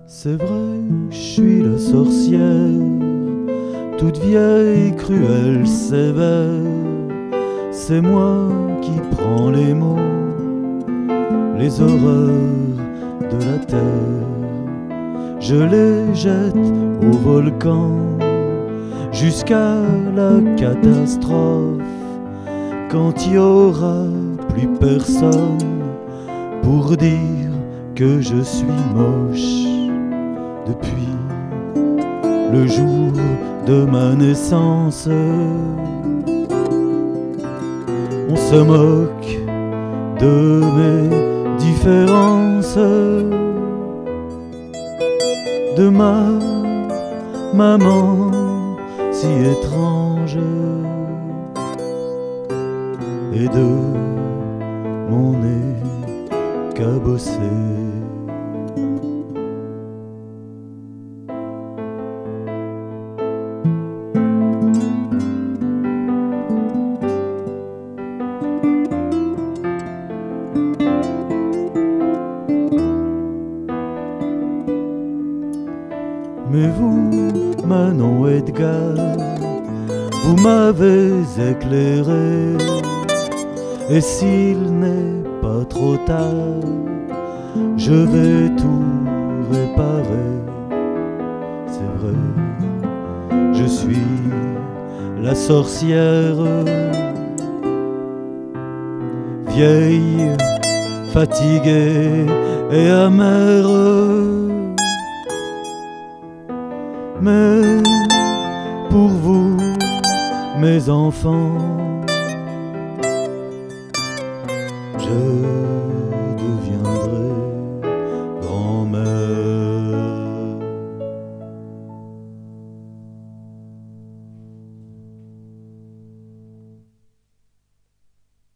C'est vrai, je suis la sorcière, toute vieille, cruelle, sévère. C'est moi qui prends les mots, les horreurs de la terre. Je les jette au volcan jusqu'à la catastrophe, quand il y aura plus personne pour dire que je suis moche. Depuis le jour de ma naissance, on se moque de mes différences, de ma maman si étrange et de mon nez cabossé. Mais vous, Manon Edgar, vous m'avez éclairé. Et s'il n'est pas trop tard, je vais tout réparer. C'est vrai, je suis la sorcière, vieille, fatiguée et amère. Mais pour vous, mes enfants, je